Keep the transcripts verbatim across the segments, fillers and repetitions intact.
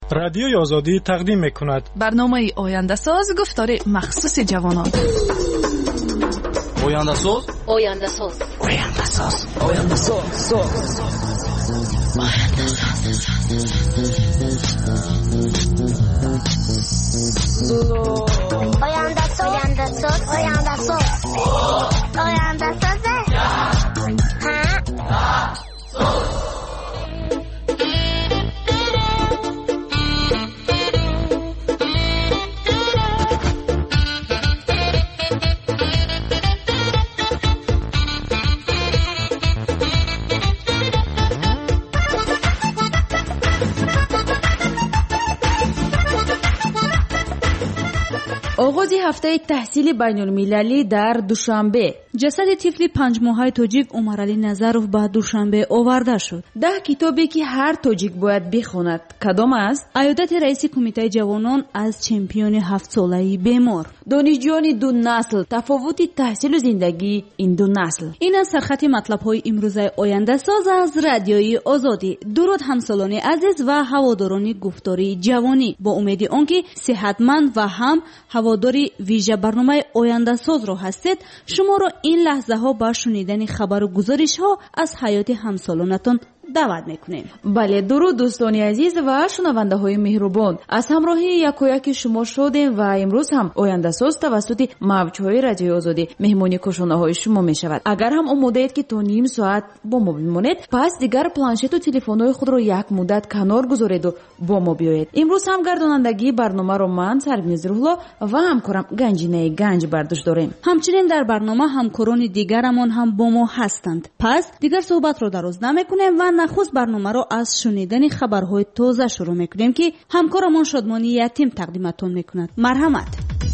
رادیوی آزادی تقدیم می‌کند برنامه آینده ساز گفتار مخصوص جوانان. آینده ساز آینده ساز آینده ساز آینده ساز آینده ساز آینده ساز آینده ساز آینده ساز ها آغاز هفته تحصیل بین المللی در دوشنبه. جسد طفل پنج ماهه تاجیک عمرعلی نظروف به دوشنبه آورده شد. ده کتابی که هر تاجیک باید بخواند کدام است؟ عیادت رئیس کمیته جوانان از چمپیون هفت ساله‌ای بیمار. دانشجویان دو نسل، تفاوت تحصیل و زندگی این دو نسل. این از سرخط مطلب‌های امروزه آینده ساز از رادیوی آزادی. درود همسالان عزیز و هواداران گفتاری جوانی. با امید آنکه صحتمند و هم هواداری ویژه برنامه آینده ساز را هستید، شما را این لحظه ها با شنیدن خبر و گزارش ها از حیات همسالانتان دعوت میکنیم. بله، درود دوستان عزیز و شنونده های مهربان، از همراهی یکایک شما شدیم و امروز هم آینده ساز توسط موجهای رادیو آزادی مهمانی کشانه های شما می شود. اگر هم آماده اید که تا نیم ساعت با ما بمانید، پس دیگر پلنشت و تلفن های خود را یک مدت کنار گذارید و با ما بیایید. امروز هم گردانندگی برنامه را من سربینز روحلا و همکارم گنجینه گنج برداشت داریم. همچنین در برنامه همکاران دیگرمان هم با ما هستند. پس دیگر صحبت را دراز نمیکنیم و نخست برنامه را از شنیدن خبرهای تازه شروع میکنیم که همکارمان شادمانی یتیم تقدیمتون میکند. مرحمت.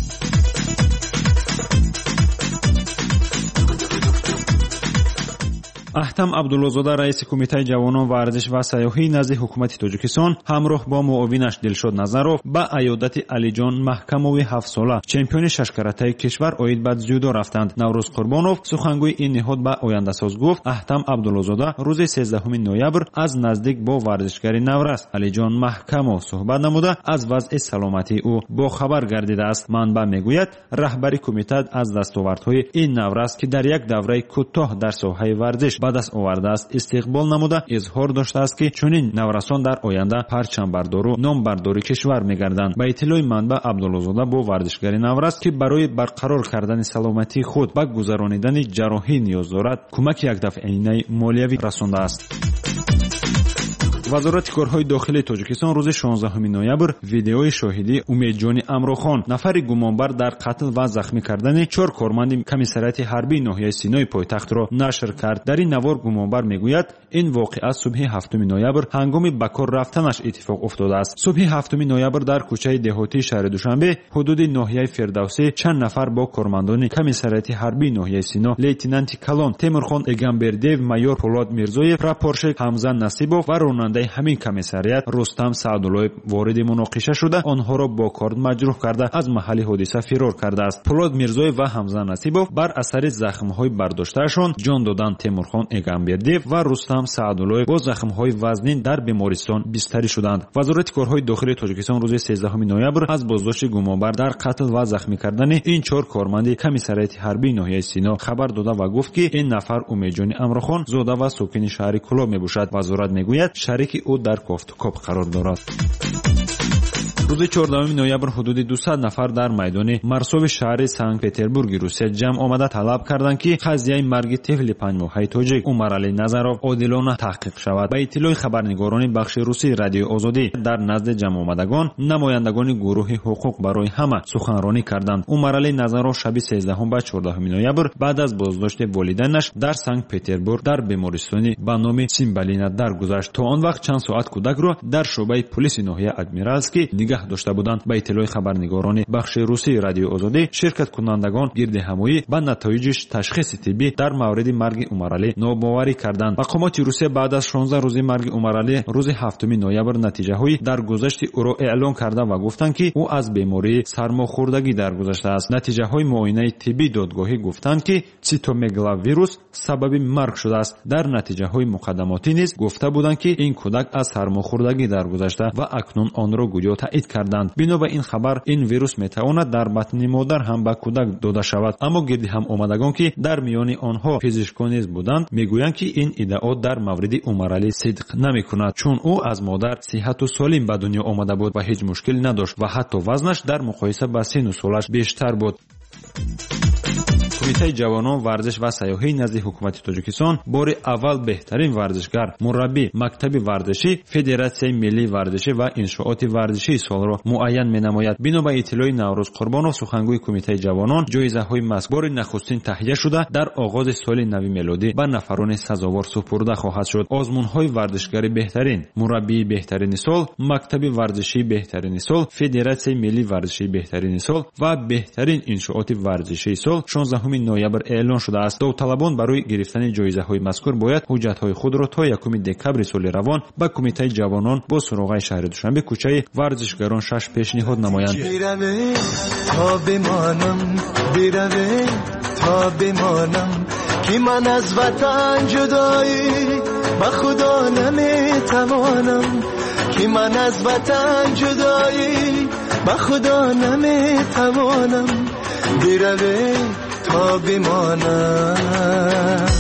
احتم عبدالله‌زاده رئیس کمیته جوانان ورزش و سیاحی نزد حکومت تاجیکستان همراه با معاونش دلشاد نظرов به عیادت علیجان محکموی هفت ساله چمپیون ششکاراتای کشور اوید به дзюдо رفتند. نوروز قربانов سخنگوی این نهاد به آینده ساز گفت احتم عبدالله‌زاده روز سیزدهم نوامبر از نزدیک با ورزشکار نورس علیجان محکمو صحبت نموده از وضع سلامتی او با خبر گردیده است. منبع میگوید رهبری کمیته از دستاوردهای این نورس که در یک دوره کوتاه در ساحه ورزش به دست آورده است استقبال نموده اظهار داشته است که چنین نورسان در آینده پرچم بردار و نام برداری کشور میگردند. به اطلاع منبع عبدالله‌زاده با ورزشکار نورس که برای برقرار کردن سلامتی خود به گذرانیدن جراحی نیاز دارد کمک یک دفعه مالیوی رسانده است. وزارت کارهای داخلی تاجیکستان روز شانزدهم نوامبر ویدیوی شاهدی امیدجان امروخان نفر گمانبر در قتل و زخمی کردن چهار کارمند کمیساریات حربی ناحیه سینای پایتخت را نشر کرد. در این نوار گمانبر میگوید این واقعه صبح هفتم نوامبر هنگام به کار رفتنش اتفاق افتاده است. صبح هفتم نوامبر در کوچه دهاتی شهر دوشنبه حدود ناحیه فردوسی چند نفر با کارمندان کمیساریات حربی ناحیه سینا لیتنانت کلان تیمورخان اگامبردیو مایور پولاد میرزویف راپورشک حمزه نصیبوف و راننده همین کمیساریات رستم سعداللهیف وارد مناقشه شده آنها را با کارد مجروح کرده از محل حادثه فرار کرده است. پولاد میرزویف و حمزه نصیبوف بر اثر زخم‌های برداشتهشان جان دادند. تیمورخان اگامبردیو و رستم سعداللهیف با زخم‌های وزنین در بیمارستان بستری شدند. وزارت کارهای داخلی تاجیکستان روز سیزدهم نوامبر از بازداشت گمانبر در قتل و زخمی کردن این چهار کارمند کمیساریات حربی ناحیه سینا خبر داده و گفت که این نفر امیدجان امروخان زاده و ساکن شهر کلاب میباشد. وزارت میگوید شریک او در کافتوکاپ قرار دارد. روز چهاردهم نوامبر حدود دویست نفر در میدان مرسوب شهر سنت پتربورگ روسیه جمع آمده طلب کردند که قضیه مرگ طفل پنج ماهه تاجیک عمرعلی نظروف عادلانه تحقیق شود. به اطلاع خبرنگاران بخش روسی رادیو آزادی در نزد جمع آمدگان نمایندگان گروه حقوق برای همه سخنرانی کردند. عمرعلی نظروف شب سیزدهم و چهاردهم نوامبر بعد از بازداشت والدینش در سنت پتربورگ در بیمارستانی به نام سیمبالینا درگذشت. تا آن وقت چند ساعت کودک را در شعبه پلیس ناحیه ادمیرالسکی نگاه نگاه داشته بودند. با اطلاع خبرنگاران بخش روسی رادیو آزادی، شرکت کنندگان گردهمایی با نتایجش تشخیص طبی در مورد مرگ عمرعلی ناباوری کردند. مقامات روسیه بعد از شانزده روز مرگ عمرعلی روز هفتم نوامبر نتیجه‌های درگذشت او را اعلام کرده و گفتند که او از بیماری سرماخوردگی درگذشته است. نتیجه‌های معاینه طبی دادگاهی گفتند که سیتومگالاویروس سبب مرگ شده است. در نتیجه‌های مقدماتی نیز گفته بودند که این کودک از سرماخوردگی درگذشته و اکنون آن را گویا تایید کردند. بنا به این خبر این ویروس میتواند در بطن مادر هم به کودک داده شود. اما گردی هم آمدگان که در میان آنها پزشکان نیز بودند میگویند که این ادعا در مورد عمرعلی صدق نمیکند، چون او از مادر صحت و سالم به دنیا آمده بود و هیچ مشکل نداشت و حتی وزنش در مقایسه با سن و سالش بیشتر بود. کمیته جوانان ورزش و سیاحی نزد حکومت تاجیکستان بار اول بهترین ورزشگر، مربی مکتب ورزشی، فدراسیای ملی ورزشی و انشاءات ورزشی سال را معین می‌نماید. بنا به اطلاع نوروز قربانov سخنگوی کمیته جوانان، جایزه‌های مذکور نخستین تهیه شده در آغاز سال نو میلادی به نفران سزاوار سپرده خواهد شد. آزمون‌های ورزشگری بهترین، مربی بهترین سال، مکتب ورزشی بهترین سال، فدراسیای ملی ورزشی بهترین سال و بهترین انشاءات ورزشی سال شانزده نوامبر اعلان شده است. داوطلبان برای گرفتن جایزه‌های مذکور باید حجت‌های خود را تا یکم دکمبر سال روان به کمیته جوانان با سراغ شهر دوشنبه کوچه ورزشگران شش پیشنهاد نمایند. تا بمانم بیروه تا بمانم که من از وطن جدایی با خدا نمیتوانم، که من از وطن جدایی با خدا نمیتوانم، بیروه تا بمانم.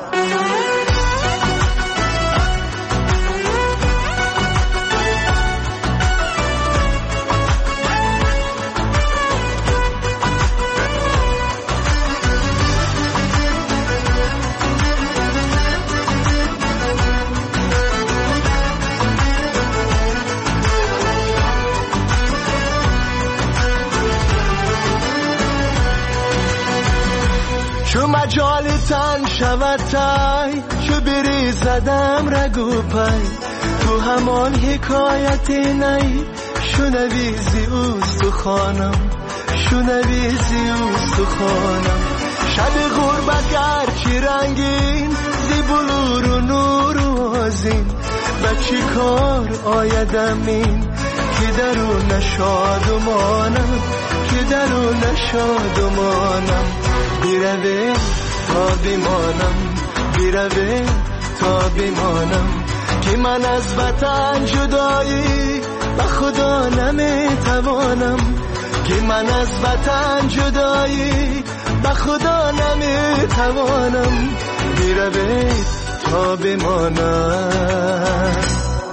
چو مجال تن شود تای، چو بری زدم رگو پای، تو همان حکایت نی، شنویزی اوستو خانم، شنویزی اوستو خانم. شب غربت گرچی رنگین، زی بلور و نور و آزین، و چی کار آیدم این که درو نشادمانم، که درو نشادمانم. بیروه تا بمانم، بیروه تا بمانم، که من از وطن جدایی به خدا نمیتوانم، که من از وطن جدایی به خدا نمیتوانم، بیروه تا بمانم.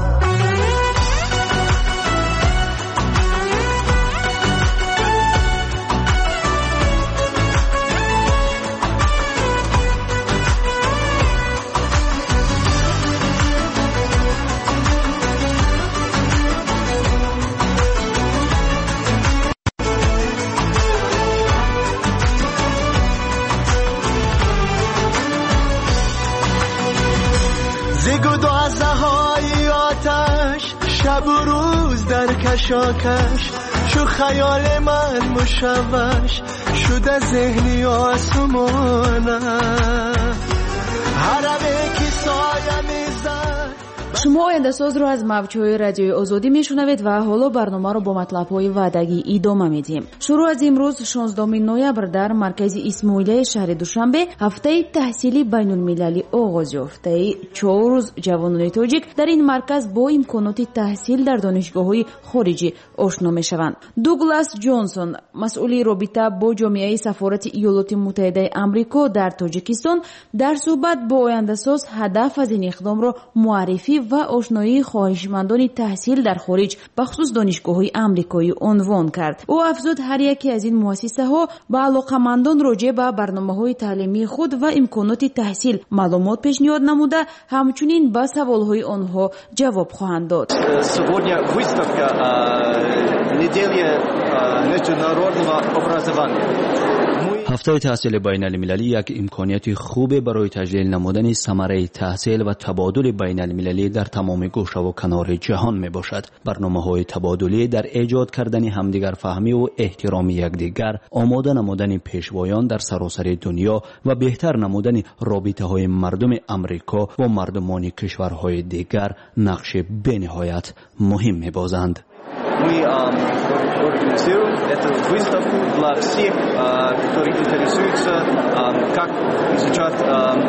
شب و روز در کشاکش، شو خیال من مشوش شده ذهنی آسمانم، حرمه که سایه میزد. شما آینده ساز رو از موج‌های رادیوی آزادی میشنوید و حالا برنامه رو با مطلب‌های وعدگی ادامه میدیم. شروع از امروز شانزدهم نوامبر در مرکز اسماعیلیه شهر دوشنبه هفته تحصیلی بین‌المللی آغاز یافت. چهار روز جوانان تاجیک در این مرکز با امکانات تحصیل در دانشگاه‌های خارجی آشنا میشوند. دوگلاس جانسون، مسئول رابطه با جامعه سفارت ایالات متحده آمریکا در تاجیکستان، در صحبت با آینده ساز هدف از این اقدام را معرفی و آشنایی خواهشمندان تحصیل در خارج بخصوص دانشگاه‌های آمریکایی عنوان کرد. او افزود هر یکی از این مؤسسه‌ها با علاقه‌مندان راجع به برنامه‌های تعلیمی خود و امکانات تحصیل معلومات پیشنهاد نموده، همچنین به سوال‌های آنها جواب خواهند داد. هفته تحصیل بین المللی یک امکانیت خوب برای تجلیل نمودن ثمره تحصیل و تبادل بین المللی در تمام گوشه و کنار جهان می باشد. برنامه‌های تبادلی در ایجاد کردن همدیگر فهمی و احترام یکدیگر، آماده نمودن پیشوایان در سراسر دنیا و بهتر نمودن رابطه‌های مردم امریکا و مردمان کشورهای دیگر نقش بینهایت مهم می‌بازند. Мы организируем эту выставку для всех, которые интересуются, как изучать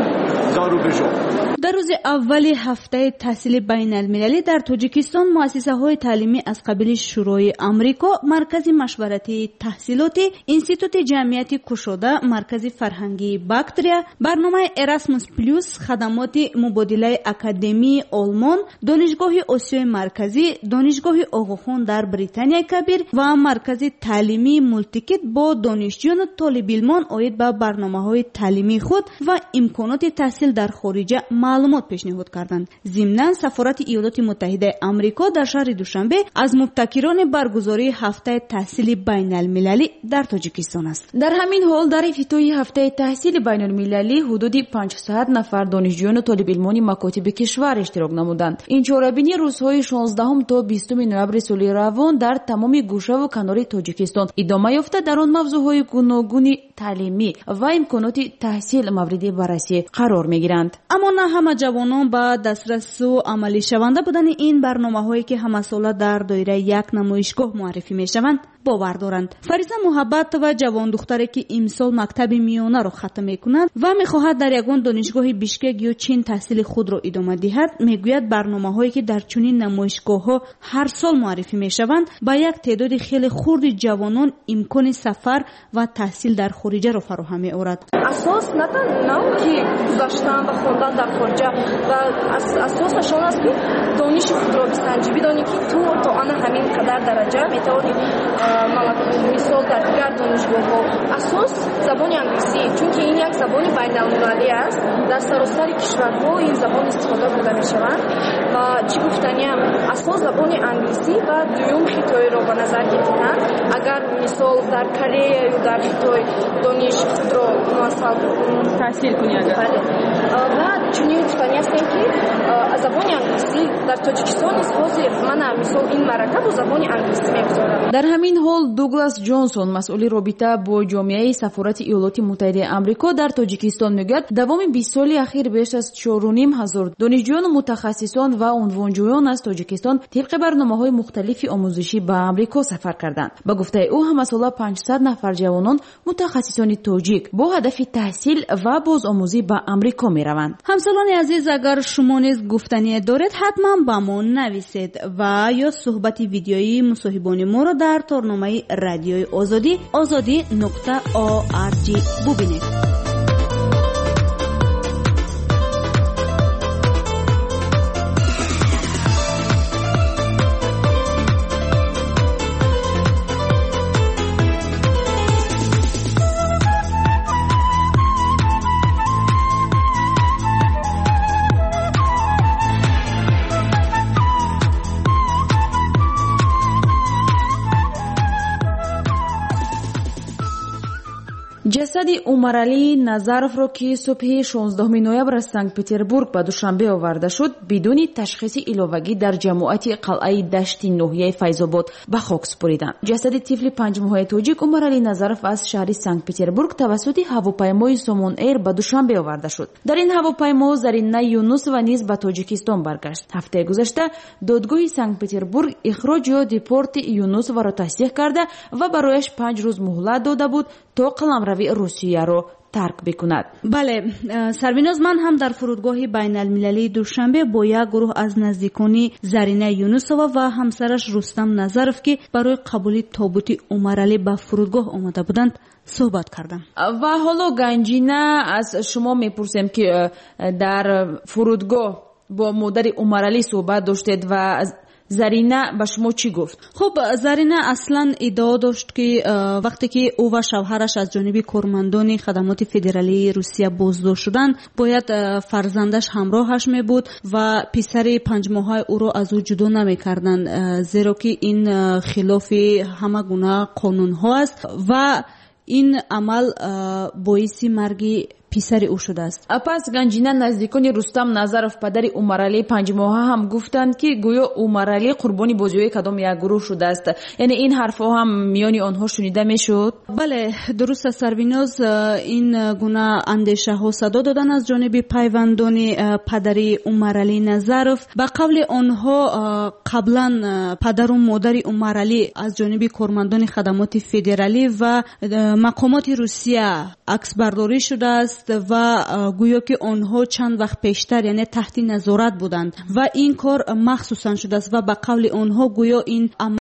за рубежом. در روز اول هفته تحصیل بین المللی در تاجیکستان مؤسسه های تعلیمی از قبیل شورای آمریکا، مرکز مشورتی تحصیلاتی، انستیتوت جمعیت گشوده، مرکز فرهنگی باکتریا، برنامه اراسموس پلوس، خدمات مبادله اکادمی آلمان، دانشگاه آسیای مرکزی، دانشگاه آقاخان در بریتانیا کبیر و مرکز تعلیمی مولتیکت با دانشجویان و طالب علمان آید به برنامه‌های تعلیمی خود و امکانات تحصیل در خارج معلومات پیشنهاد کردند. ضمناً سفارت ایالات متحده آمریکا در شهر دوشنبه از مبتکران برگزاری هفته تحصیل بین المللی در تاجیکستان است. در همین حال در افتتاح هفته تحصیل بین المللی حدود پانصد نفر دانشجویان و طالب علمان مکاتب کشور اشتراک نمودند. این چهاربینی روزهای شانزدهم تا بیستم نوامبر سال روان در تمام گوشه و کنار تاجیکستان ادامه یافته. در آن موضوعهای گوناگون تعلیمی و امکانات تحصیل مورد بررسی قرار میگیرند. اما نه همه جوانان به دسترس و عملی شونده بودن این برنامه‌هایی که همه ساله در دایره یک نمایشگاه معرفی میشوند باور دارند. فریضه محبت و جوان دختری که امسال مکتب میانه را ختم میکند و میخواهد در یگان دانشگاه بیشکک یا چین تحصیل خود را ادامه دهد، میگوید برنامه‌هایی که در چنین نمایشگاه‌ها هر سال معرفی میشوند با یک تعداد خیلی خرد جوانان امکان سفر و تحصیل در خارج را فراهم می‌آورد. اساس نه تنها که گذاشتن و خواندن در خارج و اساسش آن است که دانش خود را بسنجی، بدانی که تو تا آن همین قدر درجه میتوانی مثال در دیگر دانشگاه‌ها اساس زبان انگلیسی، چون که این یک زبان بین‌المللی است، در سراسر کشورها این زبان استفاده برده می‌شود و چی گفتنیم اساس زبان انگلیسی و دوم خطای را به نظر گرفتن. اگر مثال در کره یا در خطای دانش خود را مثلا تحصیل کنی اگر و چنین گفتنی است که زبان انگلیسی در تاجیکستان است. حاضر من مثال این مرکب و زبان انگلیسی می‌گذارم. در همین حال دوگلاس جانسون مسئول رابطه با جامعه سفارت ایالات متحده آمریکا در تاجیکستان میگوید دوام بیست سال اخیر بیش از چهار و نیم هزار دانشجویان و متخصصان و عنوانجویان از تاجیکستان طبق برنامه‌های مختلف آموزشی به آمریکا سفر کردند. با گفته او هم سالا پانصد نفر جوانان متخصصان تاجیک با هدف تحصیل و بازآموزی به آمریکا میروند. همسالان عزیز، اگر شما نیز گفتنی دارید حتما با ما نویسید و یا صحبت ویدیویی مصاحبان ما را در تارنامه رادیوی آزادی آزادی نقطه آ ار جی ببینید. جسد عمرعلی نظروف را که صبح شانزدهم نوامبر از سنت پترزبورگ به دوشنبه آورده شد بدون تشخیص علاوگی در جماعت قلعه دشت ناحیه فیض‌آباد به خاک سپردند. جسد طفل پنج ماهه تاجیک عمرعلی نظروف از شهر سنت پترزبورگ توسط هواپیمای سومون ایر به دوشنبه آورده شد. در این هواپیما زرینه یونس و نیز به تاجیکستان برگشت. هفته گذشته دادگاه سنت پترزبورگ اخراج یا دیپورت یونس را تصدیق کرده و برایش پنج روز مهلت داده بود تا قلمروی روسیه را ترک بکند. بله سربیناز، من هم در فرودگاه بین المللی دوشنبه با یک گروه از نزدیکان زرینه یونسова و همسرش رستم نظروف که برای قبول تابوت عمرعلی به فرودگاه آمده بودند صحبت کردم. و حالا گنجینه از شما میپرسیم که در فرودگاه با مادر عمرعلی صحبت داشتید و زرینه به شما چی گفت؟ خب زرینه اصلا ادعا داشت که وقتی که او و شوهرش از جانب کارمندان خدمات فدرالی روسیه بازداشت شدند باید فرزندش همراهش می بود و پسر پنج ماهه او را از او جدا نمی کردند، زیرا که این خلاف همه گونه قانون ها است و این عمل باعث مرگ писари ӯ шудааст. пас ганҷина наздикони рустам назаров падари умаралии панҷмоҳа ҳам гуфтанд ки гӯё умаралӣ қурбони бозиҳои кадом як гурӯҳ шудааст. яъне ин ҳарфҳо ҳам миёни онҳо шунида мешуд? бале дуруст аст сарвиноз, ин гуна андешаҳо садо доданд аз ҷониби пайвандони падари умаралӣ назаров. ба қавли онҳо қаблан падару модари умаралӣ аз ҷониби кормандони хадамоти федералӣ ва мақомоти русия аксбардорӣ шудааст ва гӯё ки онҳо чанд вақт пештар яъне таҳти назорат буданд ва ин кор махсусан шудааст ва ба қавли онҳо гӯё ин